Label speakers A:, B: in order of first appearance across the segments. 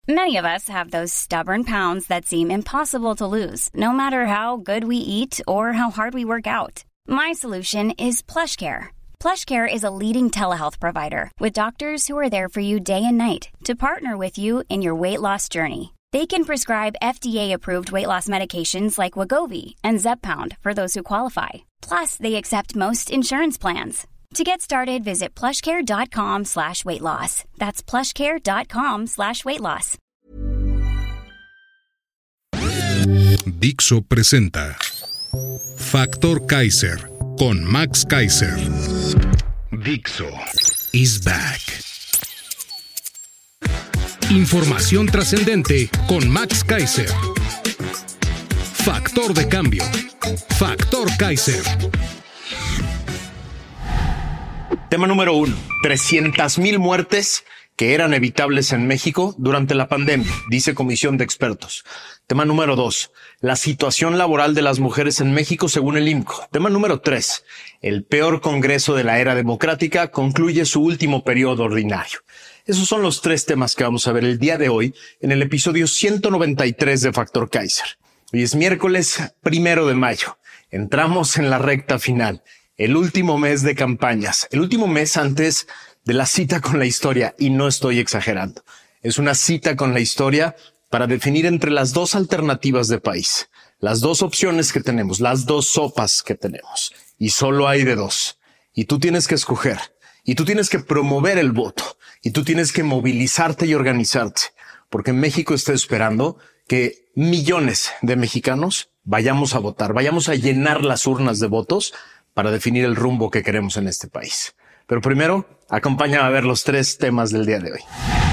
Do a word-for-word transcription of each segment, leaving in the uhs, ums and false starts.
A: Many of us have those stubborn pounds that seem impossible to lose, no matter how good we eat or how hard we work out. My solution is PlushCare. PlushCare is a leading telehealth provider with doctors who are there for you day and night to partner with you in your weight loss journey. They can prescribe F D A-approved weight loss medications like Wegovy and Zepbound for those who qualify. Plus, they accept most insurance plans. To get started, visit plushcare.com slash weight loss. That's plushcare.com slash weight loss.
B: Dixo presenta Factor Kaiser con Max Kaiser. Dixo is back. Información trascendente con Max Kaiser. Factor de cambio. Factor Kaiser.
C: Tema número uno. trescientas mil muertes que eran evitables en México durante la pandemia, dice comisión de expertos. Tema número dos. La situación laboral de las mujeres en México según el IMCO. Tema número tres. El peor congreso de la era democrática concluye su último periodo ordinario. Esos son los tres temas que vamos a ver el día de hoy en el episodio ciento noventa y tres de Factor Kaiser. Hoy es miércoles primero de mayo. Entramos en la recta final. El último mes de campañas, el último mes antes de la cita con la historia, y no estoy exagerando. Es una cita con la historia para definir entre las dos alternativas de país, las dos opciones que tenemos, las dos sopas que tenemos, y solo hay de dos. Y tú tienes que escoger, y tú tienes que promover el voto, y tú tienes que movilizarte y organizarte, porque México está esperando que millones de mexicanos vayamos a votar, vayamos a llenar las urnas de votos para definir el rumbo que queremos en este país. Pero primero, acompáñame a ver los tres temas del día de hoy.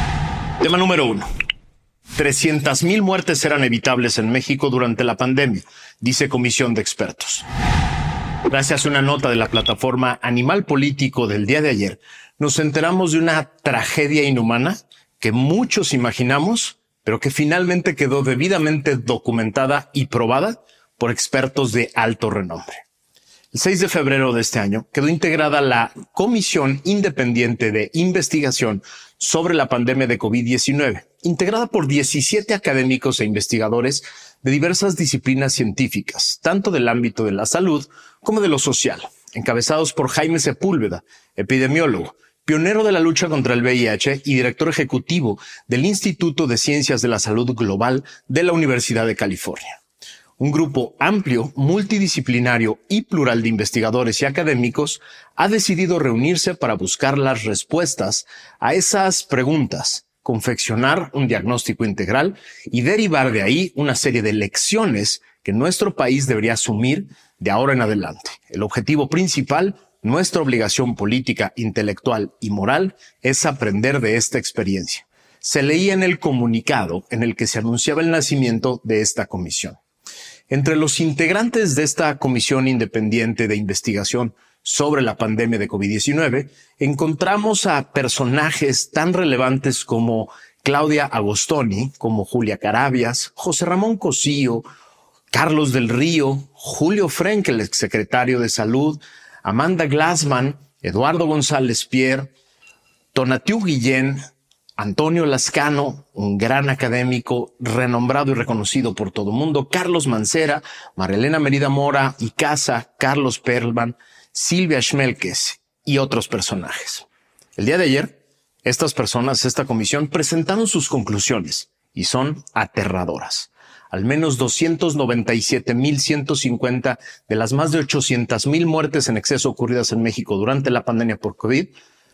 C: Tema número uno. trescientas mil muertes eran evitables en México durante la pandemia, dice comisión de expertos. Gracias a una nota de la plataforma Animal Político del día de ayer, nos enteramos de una tragedia inhumana que muchos imaginamos, pero que finalmente quedó debidamente documentada y probada por expertos de alto renombre. El seis de febrero de este año quedó integrada la Comisión Independiente de Investigación sobre la Pandemia de COVID diecinueve, integrada por diecisiete académicos e investigadores de diversas disciplinas científicas, tanto del ámbito de la salud como de lo social, encabezados por Jaime Sepúlveda, epidemiólogo, pionero de la lucha contra el V I H y director ejecutivo del Instituto de Ciencias de la Salud Global de la Universidad de California. Un grupo amplio, multidisciplinario y plural de investigadores y académicos ha decidido reunirse para buscar las respuestas a esas preguntas, confeccionar un diagnóstico integral y derivar de ahí una serie de lecciones que nuestro país debería asumir de ahora en adelante. El objetivo principal, nuestra obligación política, intelectual y moral, es aprender de esta experiencia. Se leía en el comunicado en el que se anunciaba el nacimiento de esta comisión. Entre los integrantes de esta comisión independiente de investigación sobre la pandemia de COVID diecinueve, encontramos a personajes tan relevantes como Claudia Agostoni, como Julia Carabias, José Ramón Cosío, Carlos del Río, Julio Frenkel, exsecretario de Salud, Amanda Glassman, Eduardo González Pierre, Tonatiuh Guillén, Antonio Lascano, un gran académico renombrado y reconocido por todo el mundo, Carlos Mancera, Marilena Merida Mora y Casa, Carlos Perlman, Silvia Schmelkes y otros personajes. El día de ayer, estas personas, esta comisión, presentaron sus conclusiones y son aterradoras. Al menos doscientos noventa y siete mil ciento cincuenta de las más de ochocientas mil muertes en exceso ocurridas en México durante la pandemia por COVID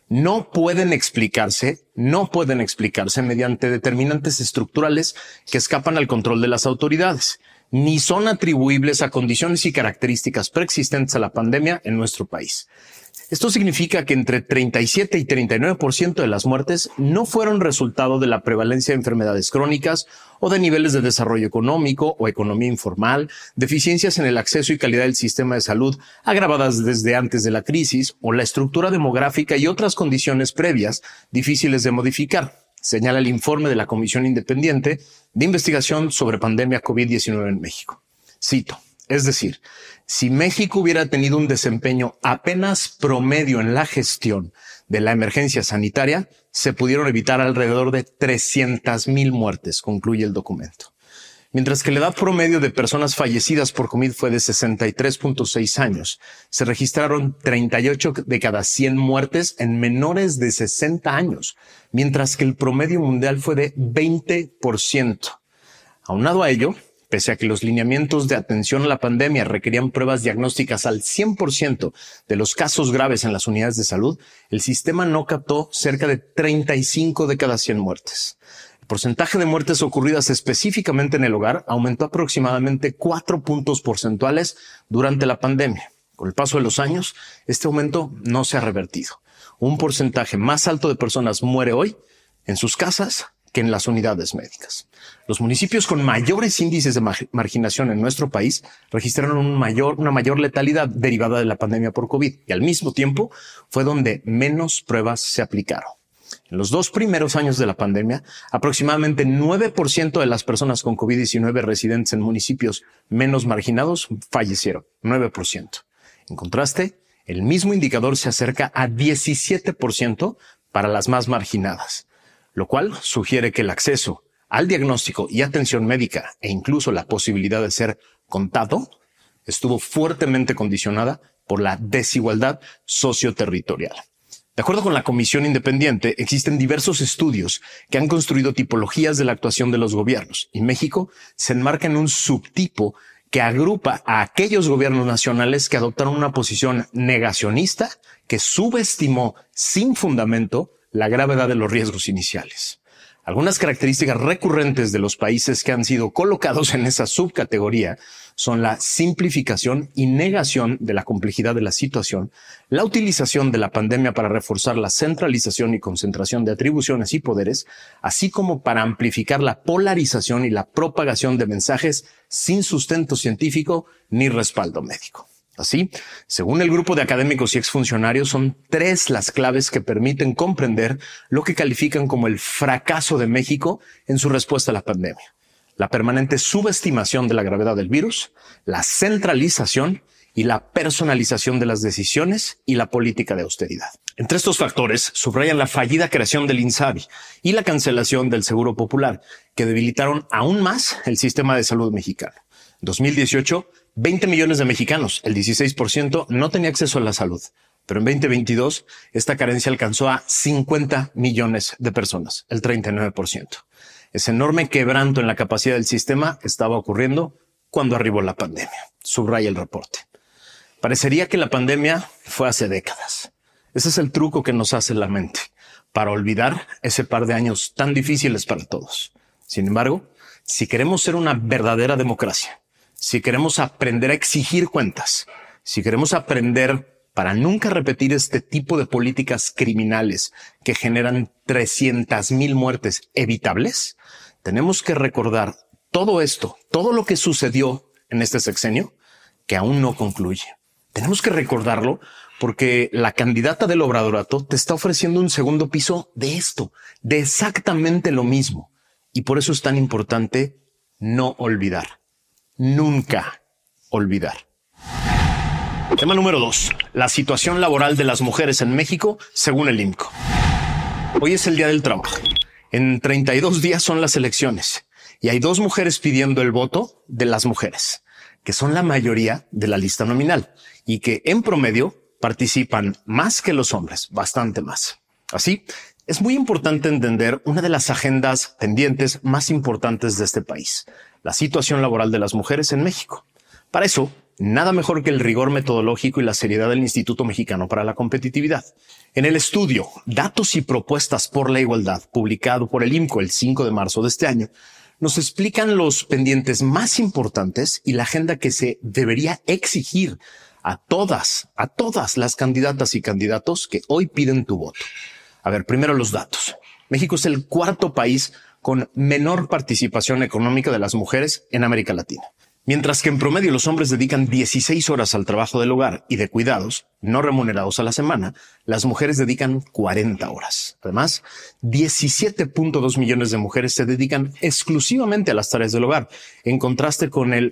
C: no pueden explicarse, no pueden explicarse mediante determinantes estructurales que escapan al control de las autoridades, ni son atribuibles a condiciones y características preexistentes a la pandemia en nuestro país. Esto significa que entre treinta y siete y treinta y nueve por ciento de las muertes no fueron resultado de la prevalencia de enfermedades crónicas o de niveles de desarrollo económico o economía informal, deficiencias en el acceso y calidad del sistema de salud agravadas desde antes de la crisis o la estructura demográfica y otras condiciones previas difíciles de modificar, señala el informe de la Comisión Independiente de Investigación sobre Pandemia COVID diecinueve en México. Cito. Es decir, si México hubiera tenido un desempeño apenas promedio en la gestión de la emergencia sanitaria, se pudieron evitar alrededor de trescientas mil muertes, concluye el documento. Mientras que la edad promedio de personas fallecidas por COVID fue de sesenta y tres punto seis años, se registraron treinta y ocho de cada cien muertes en menores de sesenta años, mientras que el promedio mundial fue de veinte por ciento. Aunado a ello, pese a que los lineamientos de atención a la pandemia requerían pruebas diagnósticas al cien por ciento de los casos graves en las unidades de salud, el sistema no captó cerca de treinta y cinco de cada cien muertes. El porcentaje de muertes ocurridas específicamente en el hogar aumentó aproximadamente cuatro puntos porcentuales durante la pandemia. Con el paso de los años, este aumento no se ha revertido. Un porcentaje más alto de personas muere hoy en sus casas que en las unidades médicas. Los municipios con mayores índices de marginación en nuestro país registraron un mayor, una mayor letalidad derivada de la pandemia por COVID y al mismo tiempo fue donde menos pruebas se aplicaron. En los dos primeros años de la pandemia, aproximadamente nueve por ciento de las personas con COVID diecinueve residentes en municipios menos marginados fallecieron, nueve por ciento. En contraste, el mismo indicador se acerca a diecisiete por ciento para las más marginadas, lo cual sugiere que el acceso al diagnóstico y atención médica e incluso la posibilidad de ser contado estuvo fuertemente condicionada por la desigualdad socioterritorial. De acuerdo con la Comisión Independiente, existen diversos estudios que han construido tipologías de la actuación de los gobiernos y México se enmarca en un subtipo que agrupa a aquellos gobiernos nacionales que adoptaron una posición negacionista que subestimó sin fundamento la gravedad de los riesgos iniciales. Algunas características recurrentes de los países que han sido colocados en esa subcategoría son la simplificación y negación de la complejidad de la situación, la utilización de la pandemia para reforzar la centralización y concentración de atribuciones y poderes, así como para amplificar la polarización y la propagación de mensajes sin sustento científico ni respaldo médico. Así, según el grupo de académicos y exfuncionarios, son tres las claves que permiten comprender lo que califican como el fracaso de México en su respuesta a la pandemia. La permanente subestimación de la gravedad del virus, la centralización y la personalización de las decisiones y la política de austeridad. Entre estos factores, subrayan la fallida creación del INSABI y la cancelación del Seguro Popular, que debilitaron aún más el sistema de salud mexicano. En dos mil dieciocho, veinte millones de mexicanos, el dieciséis por ciento, no tenía acceso a la salud. Pero en veinte veintidós, esta carencia alcanzó a cincuenta millones de personas, el treinta y nueve por ciento. Ese enorme quebranto en la capacidad del sistema estaba ocurriendo cuando arribó la pandemia, subraya el reporte. Parecería que la pandemia fue hace décadas. Ese es el truco que nos hace la mente, para olvidar ese par de años tan difíciles para todos. Sin embargo, si queremos ser una verdadera democracia, si queremos aprender a exigir cuentas, si queremos aprender para nunca repetir este tipo de políticas criminales que generan trescientas mil muertes evitables, tenemos que recordar todo esto, todo lo que sucedió en este sexenio, que aún no concluye. Tenemos que recordarlo porque la candidata del Obradorato te está ofreciendo un segundo piso de esto, de exactamente lo mismo. Y por eso es tan importante no olvidar. Nunca olvidar. Tema número dos. La situación laboral de las mujeres en México según el I N C O. Hoy es el Día del Trabajo. En treinta y dos días son las elecciones y hay dos mujeres pidiendo el voto de las mujeres, que son la mayoría de la lista nominal y que en promedio participan más que los hombres, bastante más. Así, es muy importante entender una de las agendas pendientes más importantes de este país, la situación laboral de las mujeres en México. Para eso, nada mejor que el rigor metodológico y la seriedad del Instituto Mexicano para la Competitividad. En el estudio Datos y Propuestas por la Igualdad, publicado por el I M C O el cinco de marzo de este año, nos explican los pendientes más importantes y la agenda que se debería exigir a todas, a todas las candidatas y candidatos que hoy piden tu voto. A ver, primero los datos. México es el cuarto país con menor participación económica de las mujeres en América Latina. Mientras que en promedio los hombres dedican dieciséis horas al trabajo del hogar y de cuidados no remunerados a la semana, las mujeres dedican cuarenta horas. Además, diecisiete punto dos millones de mujeres se dedican exclusivamente a las tareas del hogar, en contraste con el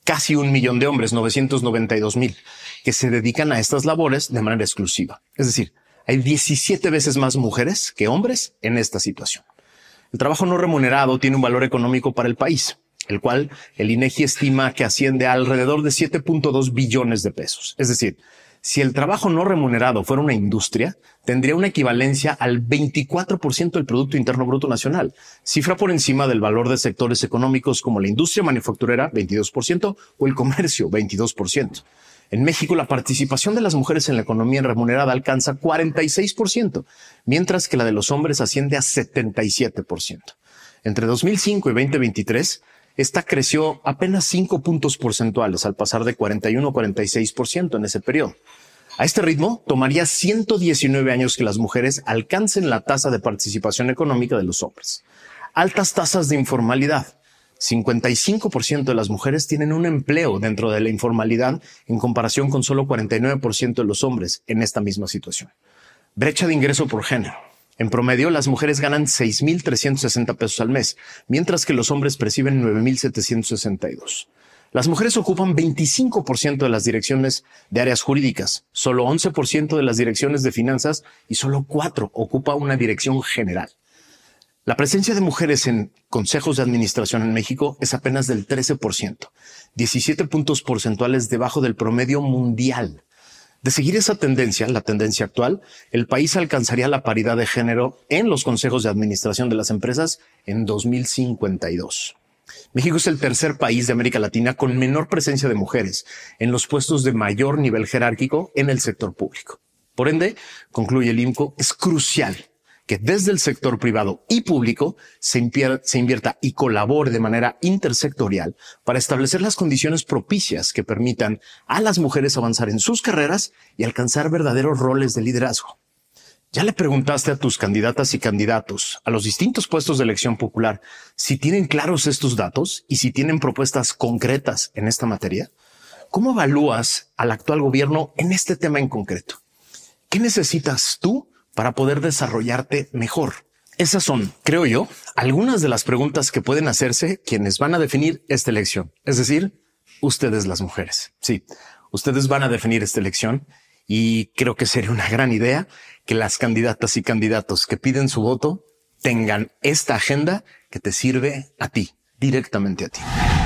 C: casi un millón de hombres, novecientos noventa y dos mil, que se dedican a estas labores de manera exclusiva. Es decir, hay diecisiete veces más mujeres que hombres en esta situación. El trabajo no remunerado tiene un valor económico para el país, el cual el INEGI estima que asciende a alrededor de siete punto dos billones de pesos. Es decir, si el trabajo no remunerado fuera una industria, tendría una equivalencia al veinticuatro por ciento del Producto Interno Bruto Nacional, cifra por encima del valor de sectores económicos como la industria manufacturera, veintidós por ciento, o el comercio, veintidós por ciento. En México, la participación de las mujeres en la economía remunerada alcanza cuarenta y seis por ciento, mientras que la de los hombres asciende a setenta y siete por ciento. Entre dos mil cinco y veinte veintitrés, esta creció apenas cinco puntos porcentuales al pasar de cuarenta y uno a cuarenta y seis por ciento en ese periodo. A este ritmo, tomaría ciento diecinueve años que las mujeres alcancen la tasa de participación económica de los hombres. Altas tasas de informalidad. cincuenta y cinco por ciento de las mujeres tienen un empleo dentro de la informalidad en comparación con solo cuarenta y nueve por ciento de los hombres en esta misma situación. Brecha de ingreso por género. En promedio, las mujeres ganan seis mil trescientos sesenta pesos al mes, mientras que los hombres perciben nueve mil setecientos sesenta y dos. Las mujeres ocupan veinticinco por ciento de las direcciones de áreas jurídicas, solo once por ciento de las direcciones de finanzas y solo cuatro por ciento ocupa una dirección general. La presencia de mujeres en consejos de administración en México es apenas del trece por ciento, diecisiete puntos porcentuales debajo del promedio mundial. De seguir esa tendencia, la tendencia actual, el país alcanzaría la paridad de género en los consejos de administración de las empresas en dos mil cincuenta y dos. México es el tercer país de América Latina con menor presencia de mujeres en los puestos de mayor nivel jerárquico en el sector público. Por ende, concluye el I M C O, es crucial que desde el sector privado y público se, se invierta y colabore de manera intersectorial para establecer las condiciones propicias que permitan a las mujeres avanzar en sus carreras y alcanzar verdaderos roles de liderazgo. ¿Ya le preguntaste a tus candidatas y candidatos a los distintos puestos de elección popular si tienen claros estos datos y si tienen propuestas concretas en esta materia? ¿Cómo evalúas al actual gobierno en este tema en concreto? ¿Qué necesitas tú para poder desarrollarte mejor? Esas son, creo yo, algunas de las preguntas que pueden hacerse quienes van a definir esta elección. Es decir, ustedes las mujeres. Sí, ustedes van a definir esta elección y creo que sería una gran idea que las candidatas y candidatos que piden su voto tengan esta agenda que te sirve a ti, directamente a ti.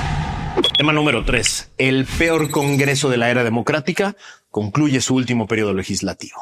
C: Tema número tres. El peor Congreso de la era democrática concluye su último periodo legislativo.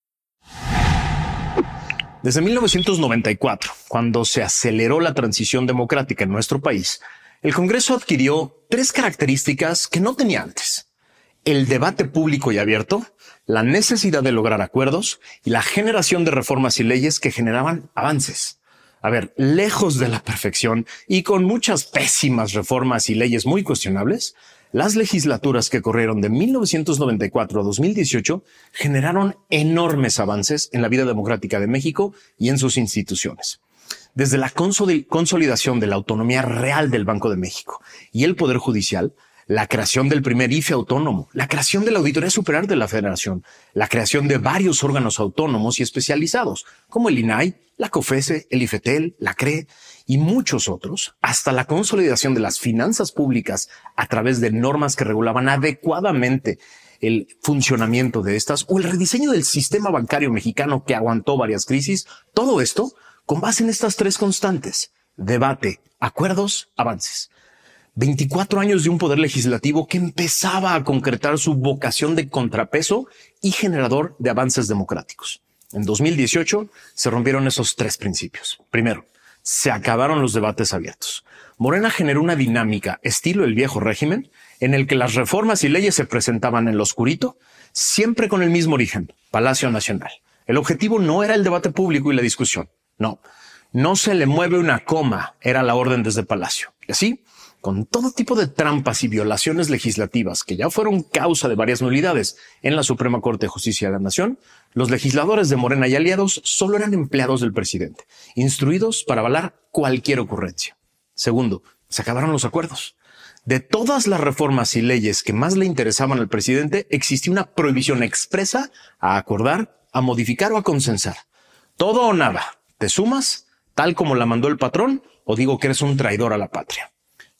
C: Desde mil novecientos noventa y cuatro, cuando se aceleró la transición democrática en nuestro país, el Congreso adquirió tres características que no tenía antes: el debate público y abierto, la necesidad de lograr acuerdos y la generación de reformas y leyes que generaban avances. A ver, lejos de la perfección y con muchas pésimas reformas y leyes muy cuestionables, las legislaturas que corrieron de mil novecientos noventa y cuatro a dos mil dieciocho generaron enormes avances en la vida democrática de México y en sus instituciones. Desde la consolidación de la autonomía real del Banco de México y el Poder Judicial, la creación del primer I F E autónomo, la creación de la Auditoría Superior de la Federación, la creación de varios órganos autónomos y especializados, como el I N A I, la COFESE, el IFETEL, la CRE y muchos otros, hasta la consolidación de las finanzas públicas a través de normas que regulaban adecuadamente el funcionamiento de estas, o el rediseño del sistema bancario mexicano que aguantó varias crisis. Todo esto con base en estas tres constantes: debate, acuerdos, avances. veinticuatro años de un poder legislativo que empezaba a concretar su vocación de contrapeso y generador de avances democráticos. En dos mil dieciocho se rompieron esos tres principios. Primero, se acabaron los debates abiertos. Morena generó una dinámica estilo el viejo régimen en el que las reformas y leyes se presentaban en lo oscurito, siempre con el mismo origen: Palacio Nacional. El objetivo no era el debate público y la discusión. No, no se le mueve una coma, era la orden desde Palacio. Y así, con todo tipo de trampas y violaciones legislativas que ya fueron causa de varias nulidades en la Suprema Corte de Justicia de la Nación, los legisladores de Morena y aliados solo eran empleados del presidente, instruidos para avalar cualquier ocurrencia. Segundo, se acabaron los acuerdos. De todas las reformas y leyes que más le interesaban al presidente, existía una prohibición expresa a acordar, a modificar o a consensar. Todo o nada. ¿Te sumas, tal como la mandó el patrón, o digo que eres un traidor a la patria?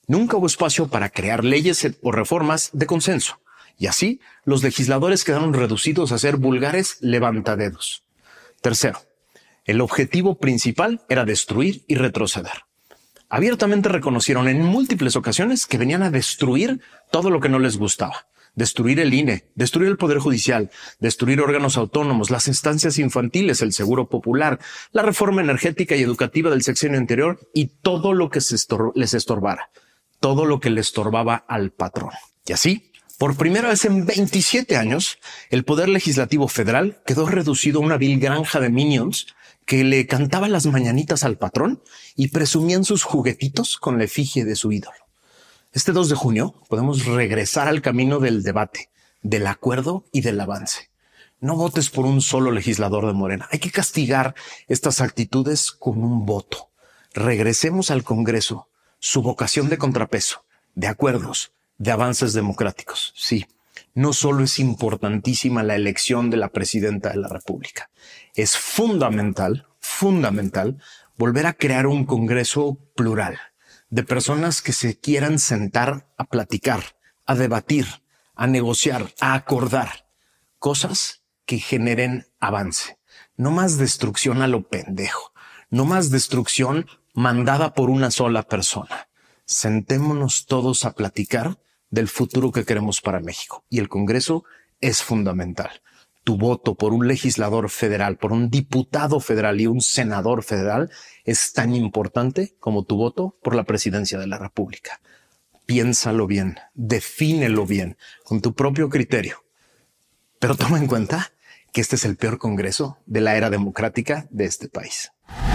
C: Nunca hubo espacio para crear leyes o reformas de consenso. Y así, los legisladores quedaron reducidos a ser vulgares levantadedos. Tercero, el objetivo principal era destruir y retroceder. Abiertamente reconocieron en múltiples ocasiones que venían a destruir todo lo que no les gustaba. Destruir el I N E, destruir el Poder Judicial, destruir órganos autónomos, las instancias infantiles, el Seguro Popular, la reforma energética y educativa del sexenio anterior y todo lo que se estor- les estorbara, todo lo que le estorbaba al patrón. Y así, por primera vez en veintisiete años, el Poder Legislativo Federal quedó reducido a una vil granja de minions que le cantaban las mañanitas al patrón y presumían sus juguetitos con la efigie de su ídolo. Este dos de junio podemos regresar al camino del debate, del acuerdo y del avance. No votes por un solo legislador de Morena. Hay que castigar estas actitudes con un voto. Regresemos al Congreso, su vocación de contrapeso, de acuerdos, de avances democráticos. Sí, no solo es importantísima la elección de la presidenta de la República. Es fundamental, fundamental, volver a crear un Congreso plural, de personas que se quieran sentar a platicar, a debatir, a negociar, a acordar cosas que generen avance. No más destrucción a lo pendejo, no más destrucción mandada por una sola persona. Sentémonos todos a platicar del futuro que queremos para México. Y el Congreso es fundamental. Tu voto por un legislador federal, por un diputado federal y un senador federal es tan importante como tu voto por la presidencia de la República. Piénsalo bien, defínelo bien, con tu propio criterio. Pero toma en cuenta que este es el peor Congreso de la era democrática de este país.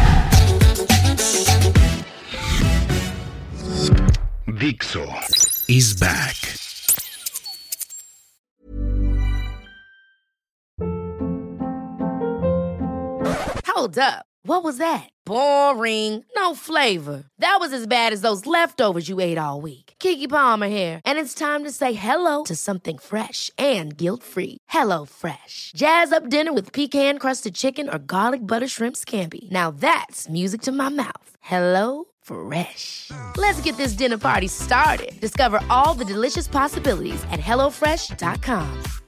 B: Dixo is back.
D: Hold up. What was that? Boring. No flavor. That was as bad as those leftovers you ate all week. Keke Palmer here, and it's time to say hello to something fresh and guilt-free. Hello Fresh. Jazz up dinner with pecan-crusted chicken or garlic butter shrimp scampi. Now that's music to my mouth. Hello Fresh. Let's get this dinner party started. Discover all the delicious possibilities at hello fresh dot com.